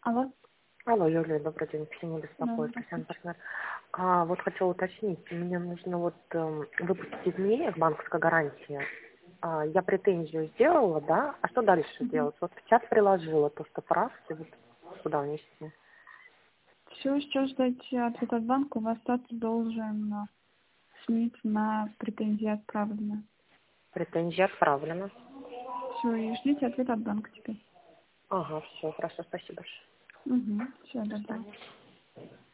Алло. Алло, Юлия, добрый день, не Да, беспокоит, Татьяна здравствуйте. партнер. Вот хотела уточнить, мне нужно выпустить изменения к банковской гарантии. Я претензию сделала, да? А что дальше делать? Вот в чат приложила то, что правки, вот куда внести? Все, сейчас ждать ответ от банка. У вас статус должен смениться на претензии отправлены. Претензия отправлена. Все, и ждите ответ от банка теперь. Ага, все, хорошо, спасибо большое. Угу. Все, До добро. свидания.